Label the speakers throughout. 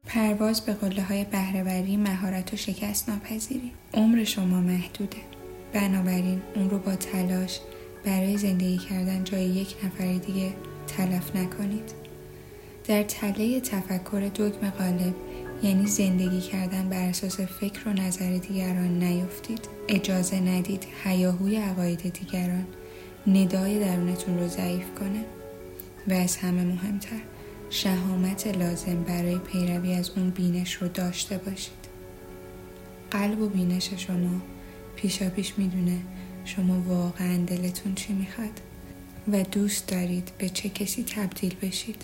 Speaker 1: پرواز به قله‌های بهره‌وری، مهارت و شکست ناپذیری. عمر شما محدوده. بنابراین اون رو با تلاش برای زندگی کردن جای یک نفر دیگه تلف نکنید. در تله تفکر دگم غالب، یعنی زندگی کردن بر اساس فکر و نظر دیگران، نیفتید. اجازه ندید هیاهوی عقاید دیگران ندای درونتون رو ضعیف کنه. و از همه مهمتر، شهامت لازم برای پیروی از اون بینش رو داشته باشید. قلب و بینش شما پیشاپیش میدونه شما واقعا دلتون چی میخواد و دوست دارید به چه کسی تبدیل بشید.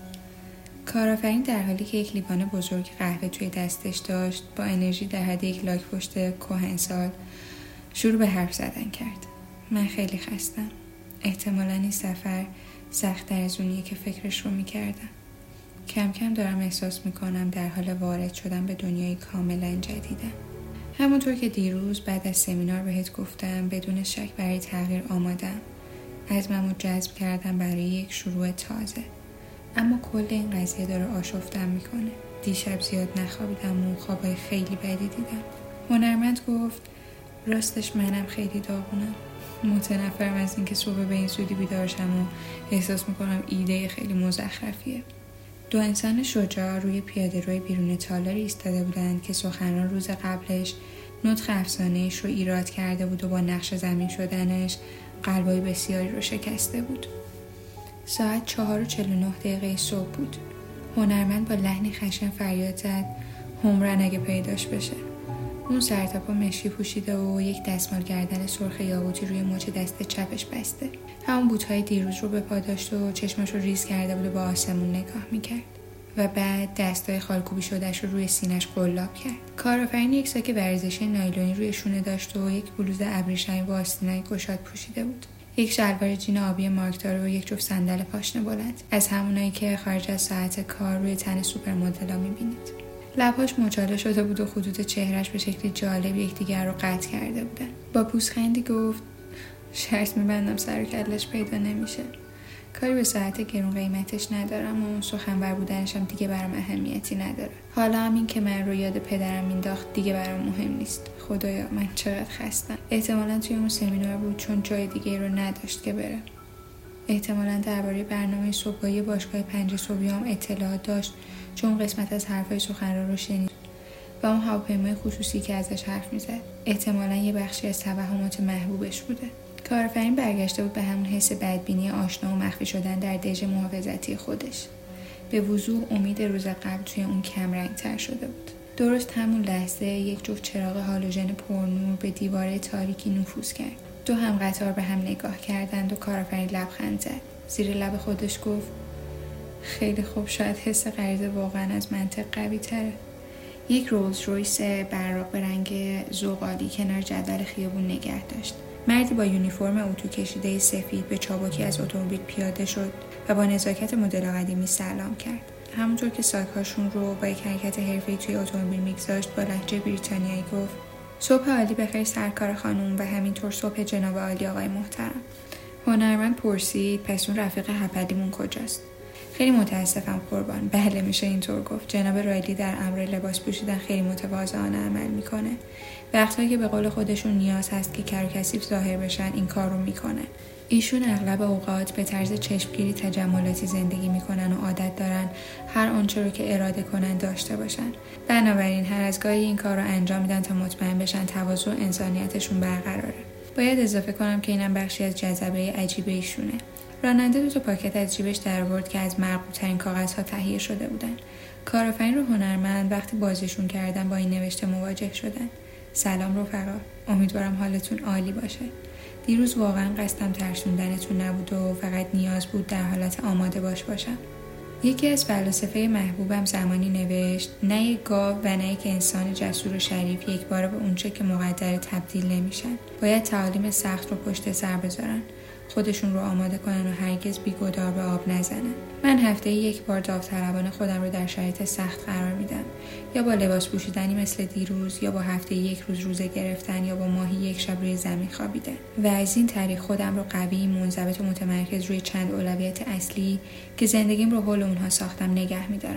Speaker 1: کارآفرین در حالی که یک لیوان بزرگ قهوه توی دستش داشت، با انرژی در حد یک لاک پشت کهنسال شروع به حرف زدن کرد. من خیلی خستم. احتمالاً این سفر سخت‌تر از اونیه که فکرش رو میکردم. کم کم دارم احساس میکنم در حال وارد شدن به دنیای کاملا جدیدم. همونطور که دیروز بعد از سمینار بهت گفتم، بدون شک برای تغییر آمادم. عزممو جذب کردم برای یک شروع تازه. اما کل این قضیه داره آشفتم میکنه. دیشب زیاد نخوابیدم و خوابای خیلی بدی دیدم. هنرمند گفت راستش منم خیلی داغونم. متنفرم از اینکه صبح به این زودی بیدار شم و احساس میکنم ایده خیلی مزخرفیه. 2 انسان شجاع روی پیاده‌روی بیرون تالاری ایستاده بودند که سخنران روز قبلش نطق افسانه‌اش رو ایراد کرده بود و با نقش زمین شدنش قلبای بسیاری رو شکسته بود. ساعت 4:49 صبح بود. هنرمند با لحنی خشن فریاد زد همرن اگه پیداش بشه. اون سرتاپا مشکی پوشیده و یک دستمال گردن سرخ یاقوتی روی مچ دست چپش بسته. همون بوت‌های دیروز رو به پا داشت و چشمش رو ریز کرده بود و با آسمون نگاه میکرد. و بعد دستای خالکوبی شدهش رو روی سینش قلاب کرد. کارآفرین یک ساک ورزشی نایلونی روی شونه داشت و یک بلوز ابریشمی با آستینای گشاد پوشیده بود. یک شلوار جین آبی مارکدار و یک جفت صندل پاشنه بلند، از همونایی که خارج از ساعت کار روی تن سوپر مدل‌ها می‌بینید. لب‌هاش مچاله شده بود و خطوط چهرهش به شکلی جالب یکدیگر رو قطع کرده بودن. با پوزخندی گفت شرط می‌بندم سر و کلش پیدا نمیشه. کاری به ساعت گرون قیمتش ندارم و سخنور بودنشم دیگه برام اهمیتی نداره. حالا هم این که من رو یاد پدرم مینداخت دیگه برام مهم نیست. خدایا من چقدر خستم. احتمالاً توی اون سمینار بود چون جای دیگه رو نداشت که بره. احتمالاً درباره برنامه صبحگاهی باشگاه 5 صبحی هم اطلاعات داشت چون قسمت از حرفای سخنران رو شنید و اون هواپیمای خصوصی که ازش حرف میزد احتمالاً یه بخشی از توهمات محبوبش بوده. کارآفرین برگشته بود به همون حس بدبینی آشنا و مخفی شدن در دژ محافظتی خودش. به وضوح امید روز قبل توی اون کمرنگ تر شده بود. درست همون لحظه یک جفت چراغ هالوژن پرنور به دیواره تاریکی نفوذ کرد. 2 هم قطار به هم نگاه کردند و کارآفرین لبخند زد. زیر لب خودش گفت خیلی خوب، شاید حس غریزه واقعا از منطق قوی تره. یک رولز رویس براق به رنگ زغالی کنار جدول خیابون نگه داشت. مردی با یونیفرم اتو کشیده سفید به چابکی از اتومبیل پیاده شد و با نزاکت مدل قدیمی سلام کرد. همونطور که ساک‌هاشون رو با یک حرکت حرفه‌ای توی اتومبیل میگذاشت با لهجه بریتانیایی گفت صبح عالی بخیر سرکار خانم و همینطور صبح جناب عالی آقای محترم. هنرمند پرسید پس اون رفیق هپلیمون کجاست؟ خیلی متاسفم قربان. بله میشه اینطور گفت. جناب رایلی در امر لباس پوشیدن خیلی متواضعانه عمل میکنه. وقتایی که به قول خودشون نیاز هست که کر و کثیف ظاهر بشن این کار رو میکنه. ایشون اغلب اوقات به طرز چشمگیری تجملاتی زندگی میکنن و عادت دارن هر آنچه رو که اراده کنن داشته باشن. بنابراین هر از گاهی این کار رو انجام میدن تا مطمئن بشن تواضع انسانیتشون برقراره. باید اضافه کنم که اینم بخشی از جذبه عجیب ایشونه. راننده 2 پاکت از جیبش درآورد که از مرغوب‌ترین کاغذها تهیه شده بودن. کارآفرین رو هنرمند وقتی بازیشون کردن با این نوشته مواجه شدن. سلام رفقا، امیدوارم حالتون عالی باشه. دیروز واقعا قصدم ترسوندنتون نبود و فقط نیاز بود در حالت آماده باشم. یکی از فلاسفه محبوبم زمانی نوشت نه یک گاو و نه یک انسان جسور و شریف یک بار به اونچه که مقدر تبدیل نمیشن. باید تعالیم سخت رو پشت سر بذارن. خودشون رو آماده کنن و هرگز بی‌گدار به آب نزنن. من هفته 1 بار داوطلبانه خودم رو در شرایط سخت قرار میدم. یا با لباس پوشیدنی مثل دیروز، یا با هفته 1 روز روزه گرفتن، یا با ماهی 1 شب روی زمین خوابیدن. و از این طریق خودم رو قوی، منضبط و متمرکز روی چند اولویت اصلی که زندگیم رو حول اونها ساختم نگه میدارم.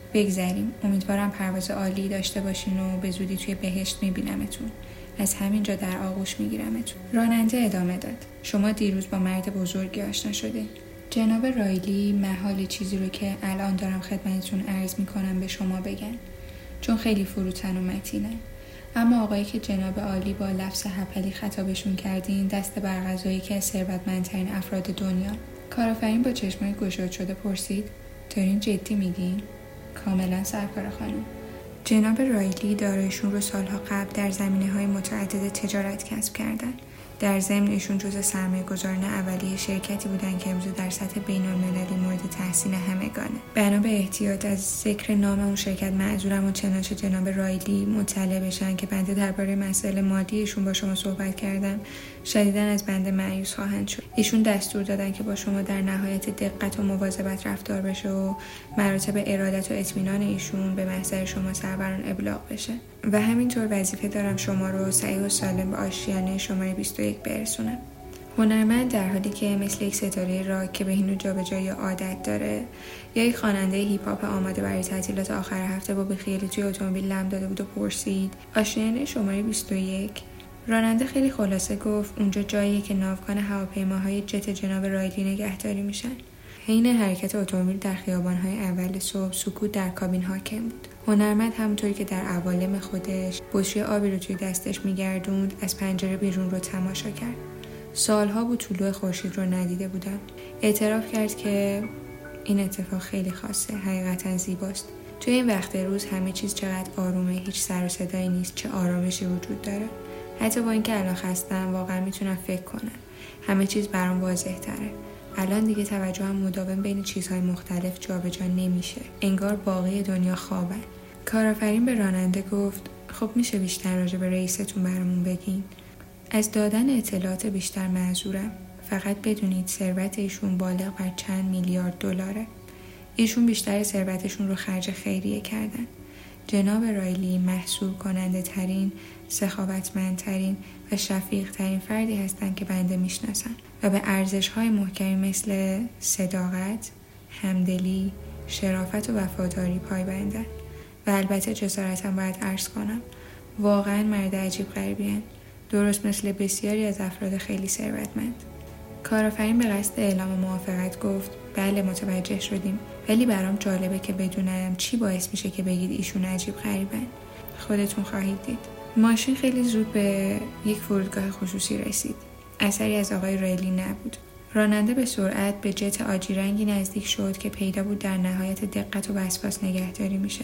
Speaker 1: بگذریم. امیدوارم پرواز عالی داشته باشین و به زودی توی بهشت میبینمتون. از همینجا در آغوش میگیرمتون. راننده ادامه داد: شما دیروز با مرد بزرگی آشنا شدین. جناب رایلی محال چیزی رو که الان دارم خدمتتون عرض میکنم به شما بگن، چون خیلی فروتن و متینن. اما آقایی که جناب عالی با لفظ هپلی خطابشون کردین دست بر غذایی که ثروتمندترین افراد دنیا. کارآفرین با چشمای گشاد شده پرسید: دارین جدی میگین؟ کاملا سرکار خانم. جناب رایلی داراییشون رو سالها قبل در زمینه‌های متعدد تجارت کسب کردن. در ضمن ایشون جزو سرمایه‌گذاران اولیه شرکتی بودن که امروز در سطح بین‌المللی مورد تحسین همگانه. بنا به احتیاط از ذکر نام اون شرکت معذورم و چنانچه جناب رایلی مطلع بشن که بنده درباره مسائل مالی ایشون با شما صحبت کردم، شدیداً از بنده مایوس خواهند شد. ایشون دستور دادن که با شما در نهایت دقت و مواظبت رفتار بشه و مراتب ارادت و اطمینان ایشون به محضر شما سروران ابلاغ بشه. و همینطور وظیفه دارم شما رو صحیح و سالم به آشیانه شماره 21 برسونم. هنرمند در حالی که مثل یک ستاره راک که بهینو جابجایی عادت داره یا یک خواننده هیپ هاپ آماده برای تعطیلات آخر هفته با بیخیالی توی اتومبیل لم داده بود و پرسید: آشیانه شماره 21؟ راننده خیلی خلاصه گفت: اونجا جاییه که ناوگان هواپیماهای جت جناب رایلی نگهداری میشن. حین حرکت اتومبیل در خیابان‌های اول صبح سکوت در کابین حاکم بود. هنرمند همونطوری که در عوالم خودش بطری آبی رو توی دستش میگردوند از پنجره بیرون رو تماشا کرد. سالها بود طلوع خورشید رو ندیده بودم. اعتراف کرد که این اتفاق خیلی خاصه، حقیقتا زیباست. توی این وقت روز همه چیز چقدر آرومه، هیچ سر و صدایی نیست، چه آرامشی وجود داره. حتی با اینکه الان خستم واقعا میتونم فکر کنم. همه چیز برام واضح تره. الان دیگه توجهم مداوم بین چیزهای مختلف جابجا نمیشه. انگار باقی دنیا خوابن. کارآفرین به راننده گفت: خب میشه بیشتر راجع به رئیستون برامون بگین؟ از دادن اطلاعات بیشتر معذورم. فقط بدونید ثروت ایشون بالغ بر چند میلیارد دلاره. ایشون بیشتر ثروتشون رو خرج خیریه کردن. جناب رایلی محصول کننده ترین، سخاوتمندترین و شفیق ترین فردی هستند که بنده میشناسم و به ارزش های محکمی مثل صداقت، همدلی، شرافت و وفاداری پایبندند. و البته جسارتم باید عرض کنم واقعا مرد عجیب غریبی‌اند، درست مثل بسیاری از افراد خیلی ثروتمند. کارآفرین به قصد اعلام موافقت گفت: بله متوجه شدیم، ولی برام جالبه که بدونم چی باعث میشه که بگید ایشون عجیب غریبن. خودتون خواهید دید. ماشین خیلی زود به یک فرودگاه خصوصی رسید. اثری از آقای رایلی نبود. راننده به سرعت به جت آجی رنگی نزدیک شد که پیدا بود در نهایت دقت و وسواس نگهداری میشه.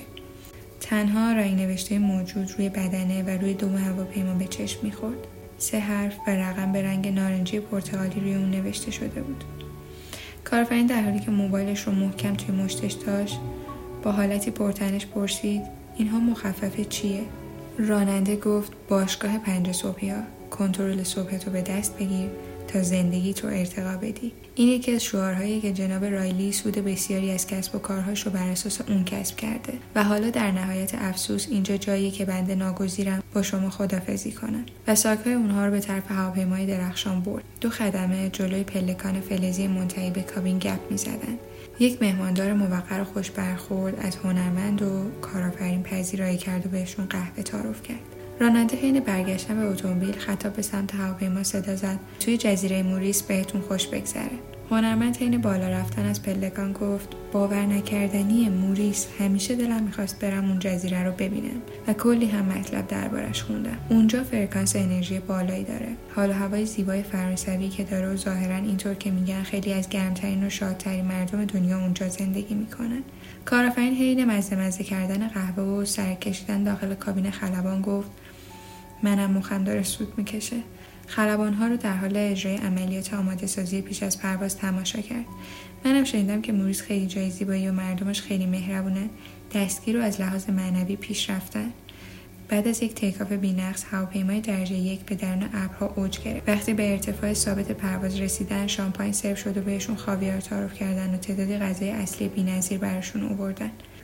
Speaker 1: تنها رأینوشته موجود روی بدنه و روی دم هواپیما به چشم میخورد. 3 حرف و رقم به رنگ نارنجی پرتقالی روی اون نوشته شده بود. کارآفرین در حالی که موبایلش رو محکم توی مشتش داشت با حالتی پرتنش پرسید: اینها مخفف چیه؟ راننده گفت: باشگاه 5 صبحیا. کنترل صبحتو به دست بگیر تا زندگی تو ارتقا بدی. این یکی از شعارهایی که جناب رایلی سود بسیاری از کسب و کارهاش رو بر اساس اون کسب کرده و حالا در نهایت افسوس اینجا جاییه که بنده ناگزیرم با شما خداحافظی کنم. و ساک‌های اونها رو به طرف هواپیمای درخشان برد. 2 خدمه جلوی پلکان فلزی منتهی به کابین گپ می‌زدند. یک مهماندار موقر و خوش برخورد از هنرمند و کارآفرین پذیرایی کرد و بهشون قهوه تعارف کرد. راننده حین برگشتن به اتومبیل خطاب به سمت هواپیما صدا زد: توی جزیره موریس بهتون خوش بگذره. هنرمند حین بالا رفتن از پلکان گفت: باور نکردنیه، موریس، همیشه دلم میخواست برم اون جزیره رو ببینم و کلی هم مطلب دربارش خوندم. اونجا فرکانس انرژی بالایی داره، حال و هوای زیبای فرانسوی که داره و ظاهرا اینطور که میگن خیلی از گرمترین و شادترین مردم دنیا اونجا زندگی میکنن. کارآفرین حین مزه کردن قهوه و سرکشیدن داخل کابین خلبان گفت: منم مخم داره سود میکشه. خلبان‌ها رو در حال اجرای عملیات آماده سازی پیش از پرواز تماشا کرد. منم شنیدم که موریس خیلی جای زیبایی و مردمش خیلی مهربونن، دستگیر و از لحاظ معنوی پیش رفتن. بعد از یک تیکاف بی‌نقص هواپیمای درجه 1 به درون ابرها اوج گرفت. وقتی به ارتفاع ثابت پرواز رسیدن شامپاین سرو شد و بهشون خاویار تعارف کردن و تعدادی غذای اصلی بی‌نظیر براشون آوردن.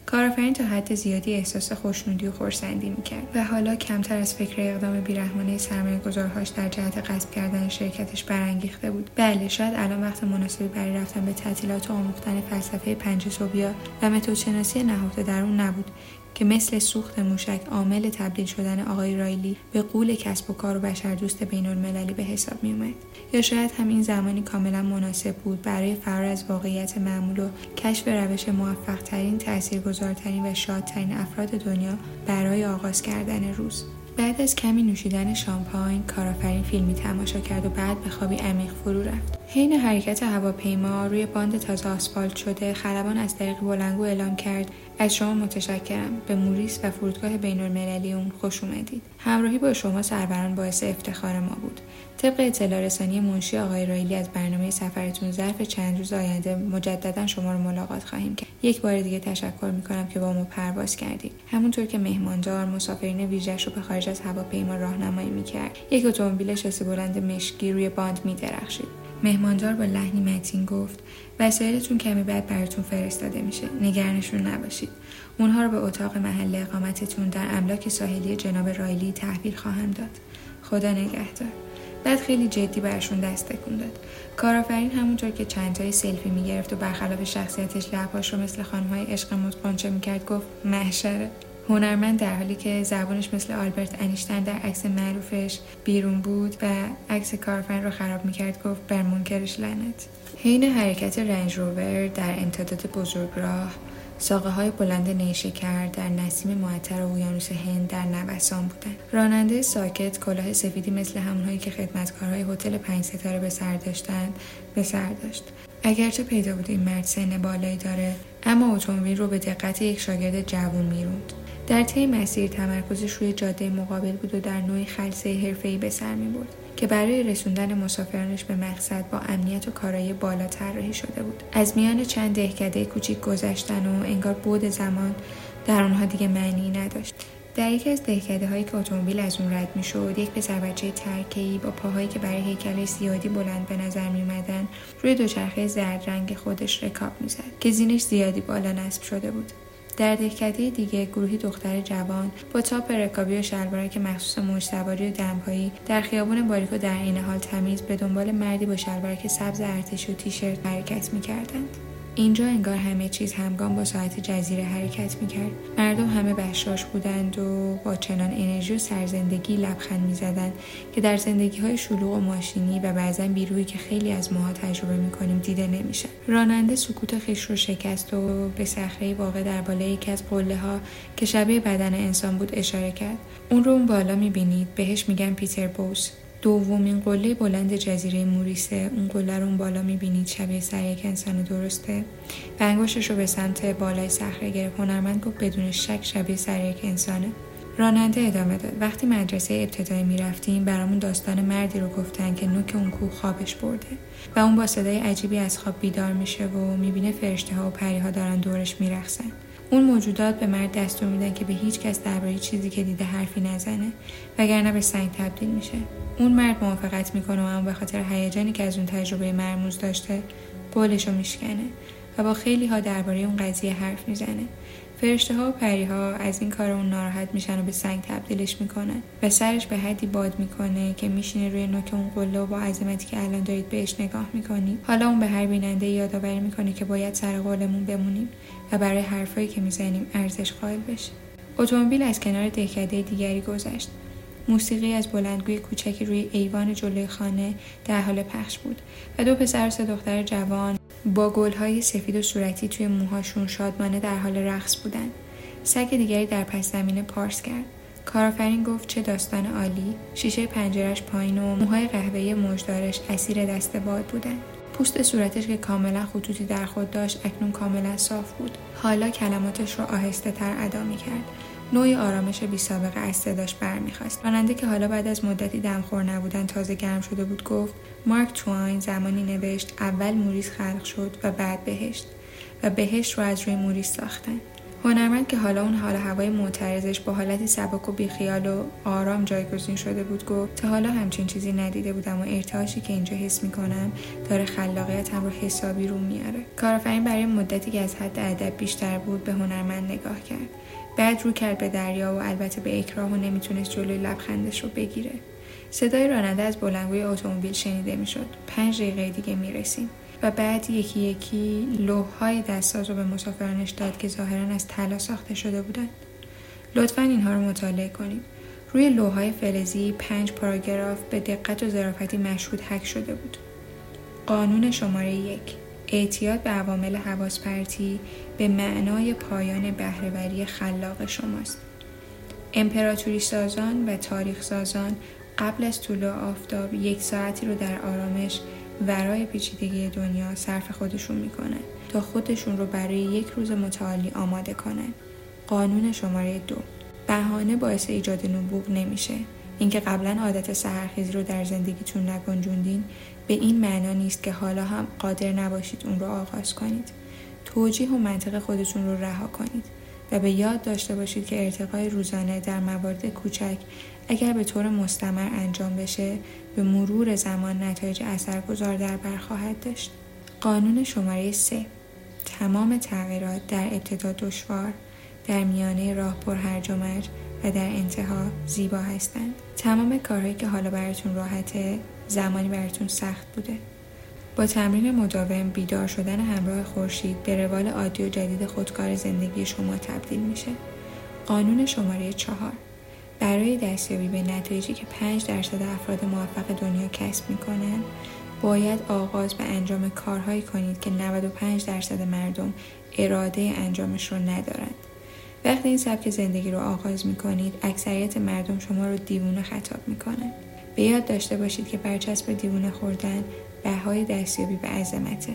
Speaker 1: کارآفرین تا حد زیادی احساس خوشنودی و خرسندی میکرد و حالا کمتر از فکر اقدام بیرحمانه سرمایه‌گذارهاش در جهت غصب کردن شرکتش برانگیخته بود. بله، شاید الان وقت مناسبی برای رفتن به تعطیلات و آموختن فلسفه 5 صبحیا و متدشناسی نهفته در اون نبود که مثل سوخت موشک عامل تبدیل شدن آقای رایلی به غول کسب و کار و بشردوست بین‌المللی به حساب می اومد. یا شاید همین زمانی کاملا مناسب بود برای فرار از واقعیت معمول و کشف روش موفق‌ترین، تاثیرگذارترین و شادترین افراد دنیا برای آغاز کردن روز. بعد از کمی نوشیدن شامپاین، کارآفرین فیلمی تماشا کرد و بعد به خوابی عمیق فرو رفت. حین حرکت هواپیما روی باند تازه آسفالت شده، خلبان از طریق بلندگو اعلام کرد: از شما متشکرم. به موریس و فرودگاه بین‌المللی اون خوش اومدید. همراهی با شما سروران باعث افتخار ما بود. طبق اطلاع رسانی منشی آقای رایلی از برنامه سفرتون ظرف چند روز آینده مجددا شما رو ملاقات خواهیم کرد. یک بار دیگه تشکر میکنم که با ما پرواز کردید. همونطور که مهماندار مسافرین ویژه‌اش رو به خارج از هواپیما راهنمایی میکرد، یک اتومبیل شاسی بلند مشکی روی باند میدرخشید. مهماندار با لحنی متین گفت: وسایلتون کمی بعد براتون فرستاده میشه. نگرانشون نباشید. اونها رو به اتاق محل اقامتتون در املاک ساحلی جناب رایلی تحویل خواهم داد. خدا نگهدار. بعد خیلی جدی برشون دست تکون داد. کارآفرین همونطور که چند تای سلفی میگرفت و برخلاف شخصیتش لب‌هاش رو مثل خانم‌های عشق متقنچه میکرد گفت: محشره. هنرمند در حالی که زبانش مثل آلبرت انیشتین در عکس معروفش بیرون بود و عکس کارآفرین رو خراب میکرد گفت: بر منکرش لعنت. حین حرکت رنج روور در امتداد بزرگراه، ساقه های بلند نیشکر در نسیم معطر اقیانوس هند در نوسان بودند. راننده ساکت، کلاه سفیدی مثل همونهایی که خدمتکارهای هتل 5 ستاره به سر داشتند، به سر داشت. اگرچه پیدا بود این مرد سن بالایی داره، اما اتومبیل رو به دقت یک شاگرد جوان میروند. در طی مسیر تمرکزش روی جاده مقابل بود و در نوعی خلسه حرفه‌ای به سر می‌برد که برای رسوندن مسافرانش به مقصد با امنیت و کارایی بالا طراحی شده بود. از میان چند دهکده کوچیک گذشتن و انگار بعد زمان در آنها دیگه معنی نداشت. در یکی از دهکده‌هایی که اتومبیل از اون رد می‌شد، یک پسر بچه ترکه‌ای با پاهایی که برای هیکلش زیادی بلند به نظر می‌اومدن، روی دوچرخه زرد رنگ خودش رکاب می‌زد که زینش زیادی بالا نصب شده بود. در دهکده دیگه گروهی دختر جوان با تاپ رکابی و شلوارک مخصوص موج سواری و دمپایی در خیابون باریک و در عین حال تمیز به دنبال مردی با شلوارک سبز ارتشی و تیشرت حرکت می‌کردند. اینجا انگار همه چیز همگام با ساعت جزیره حرکت می‌کرد. مردم همه بشاش بودند و با چنان انرژی و سرزندگی لبخند می‌زدند که در زندگی‌های شلوغ و ماشینی و بعضاً بیروحی که خیلی از ماها تجربه می‌کنیم دیده نمی‌شه. راننده سکوت خویش رو شکست و به صخره‌ای واقع در بالای یکی از قله‌ها که شبیه بدن انسان بود اشاره کرد. اون رو اون بالا می‌بینید، بهش میگن پیتر بوس. دومین قله بلند جزیره موریسه. اون قله رو اون بالا میبینید، شبیه سر یک انسان درسته. و انگشتش رو به سمت بالای صخره گرفت. هنرمند گفت بدون شک شبیه سر یک انسانه. راننده ادامه داد: وقتی مدرسه ابتدایی میرفتیم برامون داستان مردی رو گفتن که نوک اون کوه خوابش برده و اون با صدای عجیبی از خواب بیدار میشه و میبینه فرشته ها و پری ها دارن دورش میرقصن. اون موجودات به مرد دستور میدن که به هیچ کس درباره چیزی که دیده حرفی نزنه وگرنه به سنگ تبدیل میشه. اون مرد موافقت میکنه و اما به خاطر هیجانی که از اون تجربه مرموز داشته قولشو میشکنه و با خیلی ها درباره اون قضیه حرف میزنه. فرشته ها و پری ها از این کار اون ناراحت میشن و به سنگ تبدیلش میکنن و سرش به حدی باد میکنه که میشینه روی نوک اون قله و با عظمتی که الان دارید بهش نگاه میکنید. حالا اون به هر بیننده یادآوری میکنه که باید سر قولمون بمونیم و برای حرفایی که میزنیم ارزش قائل بشیم. اتومبیل از کنار دهکده دیگری گذشت. موسیقی از بلندگوی کوچکی روی ایوان جلوی خانه در حال پخش بود و 2 پسر و 3 دختر جوان با گل‌های سفید و صورتی توی موهاشون شادمانه در حال رقص بودن. سگ دیگری در پس زمینه پارس کرد. کارآفرین گفت: چه داستان عالی. شیشه پنجرش پایین و موهای قهوه‌ای موجدارش اسیر دست باد بودن. پوست صورتش که کاملا خطوطی در خود داشت اکنون کاملا صاف بود. حالا کلماتش رو آهسته تر ادا می‌کرد. نوعی آرامش بی سابقه از صداش برمیخواست. راننده که حالا بعد از مدتی دمخور نبودن تازه گرم شده بود گفت: مارک توین زمانی نوشت اول موریس خلق شد و بعد بهشت و بهشت رو از روی موریس ساختن. هنرمند که حالا اون حال هوای معترضش با حالتی سبک و بیخیال و آرام جایگزین شده بود گفت تا حالا همچین چیزی ندیده بودم و ارتعاشی که اینجا حس میکنم داره خلاقیتم رو حسابی رو میاره. کارآفرین برای مدتی که از حد ادب بیشتر بود به هنرمند نگاه کرد. بعد رو کرد به دریا و البته به اکراه و نمیتونست جلوی لبخندش رو بگیره. صدای راننده از بلندگوی اتومبیل شنیده میشد. 5 دقیقه دیگه میرسیم. و بعد یکی یکی لوح‌های دستساز رو به مسافرانش داد که ظاهراً از طلا ساخته شده بودند. لطفاً اینها رو مطالعه کنید. روی لوح‌های فلزی 5 پاراگراف به دقت و ظرافتی مشهود حک شده بود. قانون شماره 1: اعتیاد به عوامل حواس پرتی به معنای پایان بهره‌وری خلاق شماست. امپراتوری سازان و تاریخ سازان قبل از طلوع آفتاب 1 ساعتی رو در آرامش ورای پیچیدگی دنیا صرف خودشون میکنن تا خودشون رو برای 1 روز متعالی آماده کنن. قانون شماره 2: بهانه باعث ایجاد نبوغ نمیشه. اینکه قبلا عادت سحرخیزی رو در زندگیتون نگنجوندین به این معنا نیست که حالا هم قادر نباشید اون رو آغاز کنید. توجیه و منطق خودتون رو رها کنید و به یاد داشته باشید که ارتقای روزانه در موارد کوچک اگر به طور مستمر انجام بشه به مرور زمان نتایج اثرگذار در بر خواهد داشت. قانون شماره 3: تمام تغییرات در ابتدا دشوار، در میانه راه پر هرج و مرج و در انتها زیبا هستند. تمام کارهایی که حالا براتون راحته زمانی براتون سخت بوده. با تمرین مداوم بیدار شدن همراه خورشید به روال عادی و جدید خودکار زندگی شما تبدیل میشه. قانون شماره 4: برای دستیابی به نتایجی که 5% افراد موفق دنیا کسب میکنن باید آغاز به انجام کارهایی کنید که 95% مردم اراده انجامش رو ندارند. وقتی این سبک زندگی رو آغاز میکنید اکثریت مردم شما رو دیوونه خطاب میکنن. به یاد داشته باشید که برچسب دیوونه خوردن بهای دستیابی به عظمته.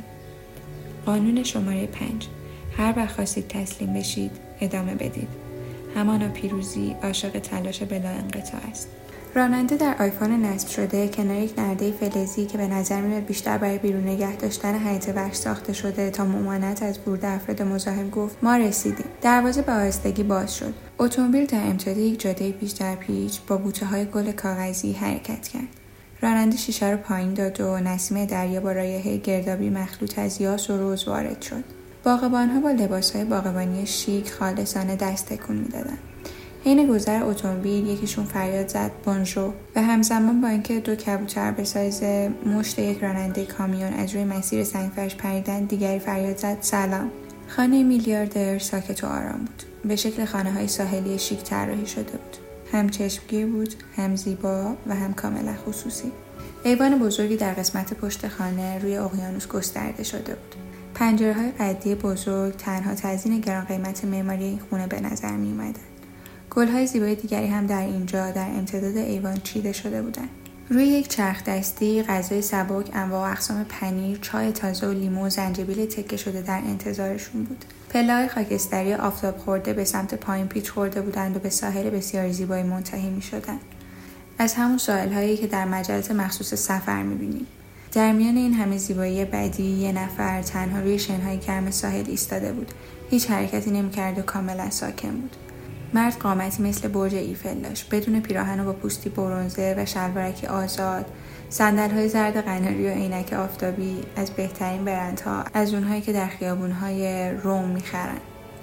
Speaker 1: قانون شماره 5: هر وقت خواستید تسلیم بشید ادامه بدید. همانا پیروزی عاشق تلاش بلا انقطاع است. راننده در آیفون نصب شده کنار یک نرده فلزی که به نظر میاد بیشتر برای بیرون نگه داشتن حیاط وحش ساخته شده تا ممانعت از ورود افراد مزاحم گفت ما رسیدیم. دروازه به آهستگی باز شد. اتومبیل در امتداد یک جاده پیچ در پیچ با بوته‌های گل کاغذی حرکت کرد. راننده شیشه رو پایین داد و نسیم دریا با رایحه گردابی مخلوط از یاس و رز وارد شد. باغبان‌ها با لباس‌های باغبانی شیک خالصانه دست تکون می‌دادند. حین گذر اتومبیل یکیشون فریاد زد بونژور و همزمان با اینکه 2 کبوتر به سایز مشت یک راننده کامیون از روی مسیر سنگفرش پریدن دیگری فریاد زد سلام. خانه میلیاردر ساکت و آرام بود. به شکل خانه‌های ساحلی شیک طراحی شده بود. هم چشمگیر بود، هم زیبا و هم کاملا خصوصی. ایوان بزرگی در قسمت پشت خانه روی اقیانوس گسترده شده بود. پنجره‌های قدی بزرگ تنها تزیین گران قیمت معماری این خونه به نظر می اومدن. گل‌های زیبای دیگری هم در اینجا در امتداد ایوان چیده شده بودند. روی یک چرخ دستی غذای سبک، انواع و اقسام پنیر، چای تازه و لیمو و زنجبیل تکه شده در انتظارشون بود. پله‌های خاکستری آفتاب خورده به سمت پایین پیچ خورده بودند و به ساحل بسیار زیبایی منتهی می‌شدند. از همون ساحل‌هایی که در مجلات مخصوص سفر می‌بینید. در میان این همه زیبایی بدی یه نفر تنها روی شن‌های گرم ساحل ایستاده بود. هیچ حرکتی نمی‌کرد و کاملا ساکن بود. مرد قامتی مثل برج ایفل داشت، بدون پیراهن و با پوستی برنزه و شلوارکی آزاد. صندل‌های زرد قناری و عینک آفتابی از بهترین برندها، از اونهایی که در خیابون‌های روم می‌خرن.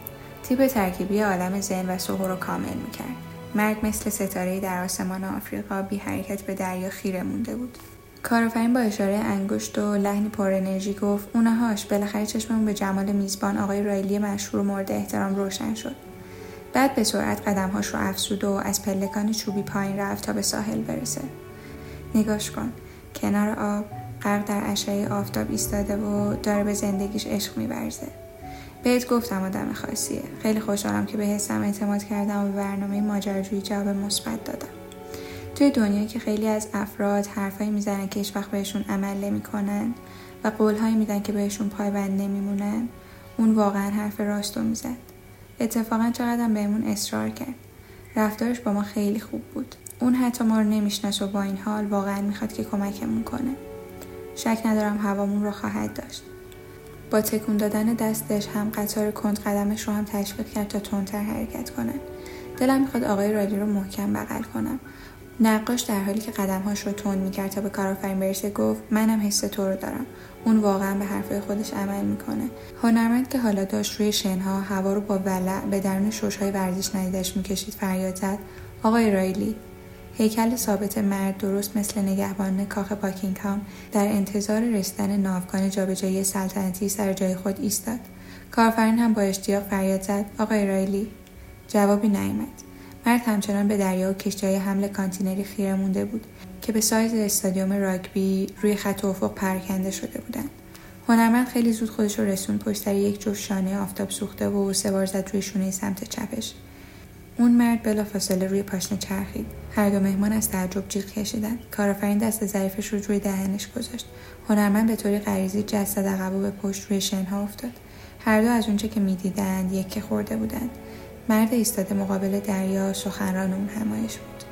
Speaker 1: تیپ ترکیبی عالم ذهن و سحر رو کامل می‌کرد. مرد مثل ستاره‌ای در آسمان آفریقا بی حرکت به دریا خیره مونده بود. کارآفرین با اشاره انگشت و لحنی پر انرژی گفت اونهاش. بالاخره چشممون به جمال میزبان آقای رایلی مشهور و مورد احترام روشن شد. بعد به سرعت قدم‌هاش رو افزود و از پلکان چوبی پایین رفت تا به ساحل برسه. نگاش کن. کنار آب غرق در اشعه آفتاب ایستاده و داره به زندگیش عشق می‌ورزه. بهت گفتم آدم خاصیه. خیلی خوشحالم که به حسم اعتماد کردم و به برنامه ماجراجویی جواب مثبت دادم. توی دنیایی که خیلی از افراد حرفایی میزنن که هیچ وقت بهشون عمل نمی‌کنن و قولهایی میدن که بهشون پایبند نمیمونن، اون واقعا حرف راستو میزد. اتفاقا چقدر بهمون اصرار کرد. رفتارش با ما خیلی خوب بود. اون حتی ما رو نمیشناسه و با این حال واقعا میخواد که کمکمون کنه. شک ندارم هوامون رو خواهد داشت. با تکون دادن دستش هم قطار کند قدمش رو هم تشویق کرد تا تندتر حرکت کنن. دلم میخواد آقای رایلی رو محکم بغل کنم. نقاش در حالی که قدمهاش رو تند میکرد تا به کارآفرین برسه گفت منم حس تو رو دارم. اون واقعا به حرفای خودش عمل میکنه. هنرمند که حالا داشت روی شنها هوا رو با ولع به درون ششهای ورزش ندیدش میکشید فریاد زد آقای رایلی. هیکل ثابت مرد درست مثل نگهبان کاخ باکینگهام در انتظار رسیدن ناوگان جابجایی سلطنتی سر جای خود ایستاد. کارآفرین هم با اشتیاق فریاد زد آقای رایلی. جوابی نیامد. مرد همچنان به دریا و کشتی‌های حمل کانتینری خیره مونده بود که به سایز استادیوم راگبی روی خط افق پراکنده شده بودند. هنرمند خیلی زود خودش رو رسوند پشت سر یک جفت شانه آفتاب سوخته و 3 بار زد روی شونه سمت چپش. اون مرد بلافاصله روی پاشنه چرخید. هر دو مهمان از تعجب جیغ کشیدند. کارآفرین دست ظریفش رو روی دهنش گذاشت. هنرمند به طوری غریزی جست عقب و به پشت روی شنها افتاد. هر دو از اونچه که می‌دیدند یکه خورده بودند. مرد ایستاده مقابل دریا سخنران اون همایش بود.